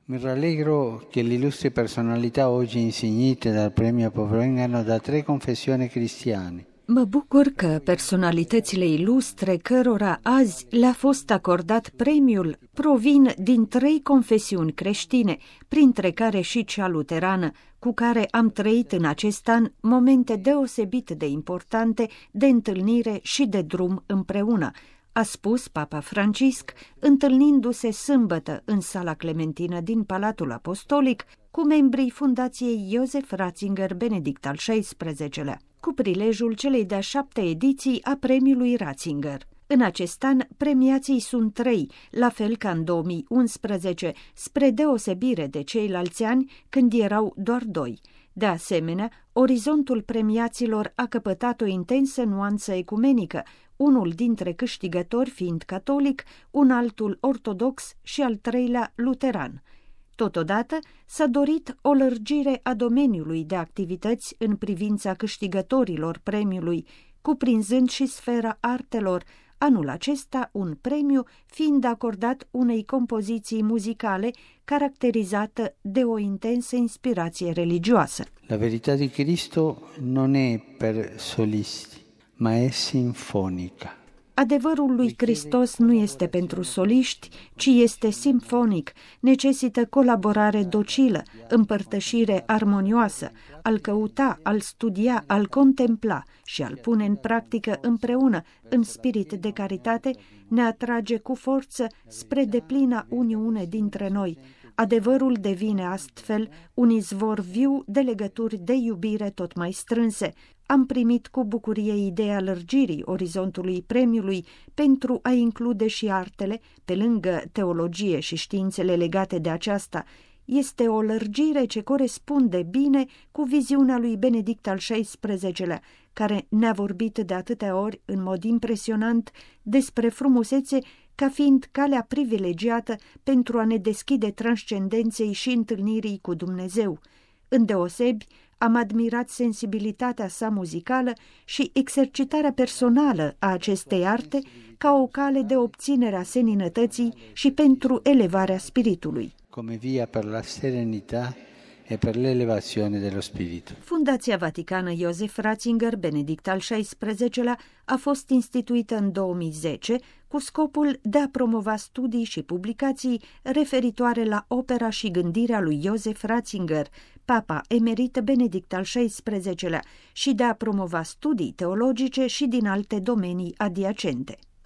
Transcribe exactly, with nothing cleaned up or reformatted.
Mi rallegro che le illustri personalità oggi insignite dal premio provengano da tre confessioni cristiane. Mă bucur că personalitățile ilustre cărora azi le-a fost acordat premiul provin din trei confesiuni creștine, printre care și cea luterană, cu care am trăit în acest an momente deosebit de importante de întâlnire și de drum împreună, a spus Papa Francisc, întâlnindu-se sâmbătă în Sala Clementină din Palatul Apostolic cu membrii Fundației Josef Ratzinger Benedict al șaisprezecelea, cu prilejul celei de-a șapte ediții a premiului Ratzinger. În acest an, premiații sunt trei, la fel ca în două mii unsprezece, spre deosebire de ceilalți ani când erau doar doi. De asemenea, orizontul premiaților a căpătat o intensă nuanță ecumenică, unul dintre câștigători fiind catolic, un altul ortodox și al treilea luteran. Totodată, s-a dorit o lărgire a domeniului de activități în privința câștigătorilor premiului, cuprinzând și sfera artelor, anul acesta un premiu fiind acordat unei compoziții muzicale caracterizată de o intensă inspirație religioasă. La verità di Cristo non è per solisti, ma è sinfonica. Adevărul lui Hristos nu este pentru soliști, ci este simfonic, necesită colaborare docilă, împărtășire armonioasă, al căuta, al studia, al contempla și al pune în practică împreună, în spirit de caritate, ne atrage cu forță spre deplina uniune dintre noi. Adevărul devine astfel un izvor viu de legături de iubire tot mai strânse. Am primit cu bucurie ideea lărgirii orizontului premiului pentru a include și artele, pe lângă teologie și științele legate de aceasta. Este o lărgire ce corespunde bine cu viziunea lui Benedict al șaisprezecelea, care ne-a vorbit de atâtea ori în mod impresionant despre frumusețe ca fiind calea privilegiată pentru a ne deschide transcendenței și întâlnirii cu Dumnezeu. Îndeosebi, am admirat sensibilitatea sa muzicală și exercitarea personală a acestei arte ca o cale de obținere a seninătății și pentru elevarea spiritului. Come via per la serenità e per l'elevazione dello spirito. Fundația Vaticană Josef Ratzinger Benedict al șaisprezecelea a fost instituită în două mii zece cu scopul de a promova studii și publicații referitoare la opera și gândirea lui Josef Ratzinger, Papa emerit Benedict al șaisprezecelea, și de a promova studii teologice și din alte domenii adiacente.